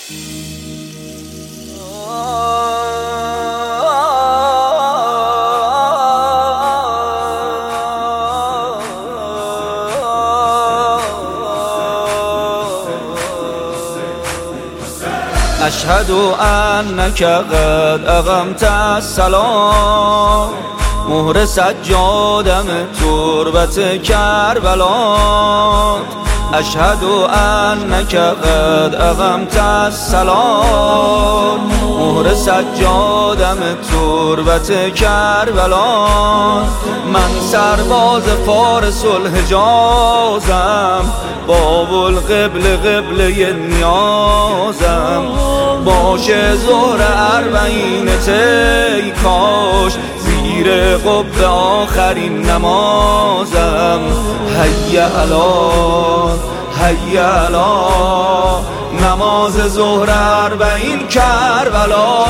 أشهد أنك قد أقمت الصلاة مهر سجادم تربت کربلا أشهد أنك قد أقمت الصلاة مهر سجادم تربت کربلا من سرباز فارس الحجازم باب القبل قبله نیازم باشه ظهر اربعین تی کاش زیر قبه آخرین نمازم حی علی نماز ظهر اربعین کربلا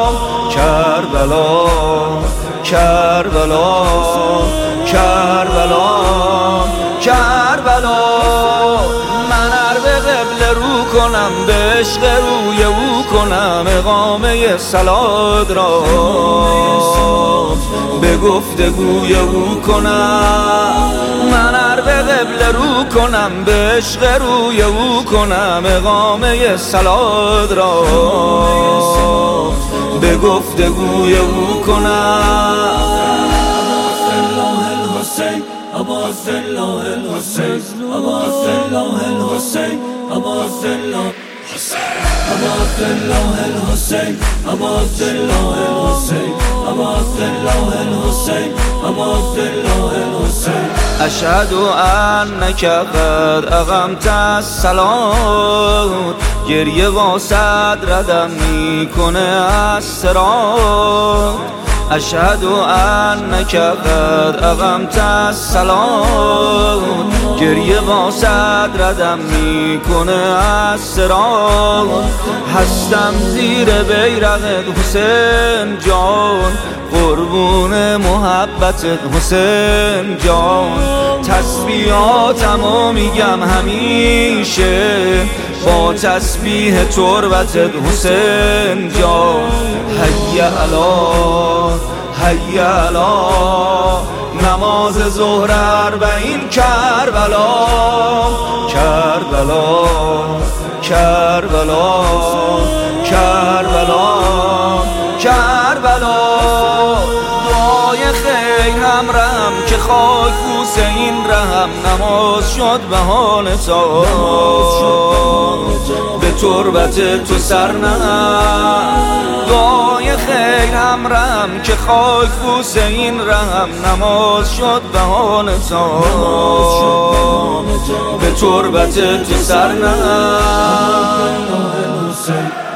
کربلا کربلا کربلا کربلا من ار به قبله رو کنم به عشق روی او کنم اقامه صلات را به گفتگوی او کنم من ار به قبله رو کنم به عشق روی او کنم اقامه صلات را به گفتگوی او کنم أبو عبد الله الحسين أبو عبد الله الحسين أبو عبد الله أبو عبد الله الحسين أبو عبد الله الحسين أبو عبد الله الحسين أبو عبد الله الحسين أشهد أنك قد أقمت الصلاة گریه واسد ردم میکنه از صراط أشهد أنك قد أقمت الصلاة گریه واسد ردم میکنه از صراط هستم زیر بیرقت حسین جان قربون محبتت حسین جان تسبیحاتمو میگم همیشه با تسبیح تربتت حسین جان حی علی نماز ظهر اربعین کربلا کربلا کربلا کربلا کربلا دعای خیر هم رحم که خاک بوسه این رحم نماز شد بهانه تا به تربت تو سر نهم دعای خیر هم رحم که خاک بوسه این رحم نماز شد بهانه تا به تربت تو سر نهم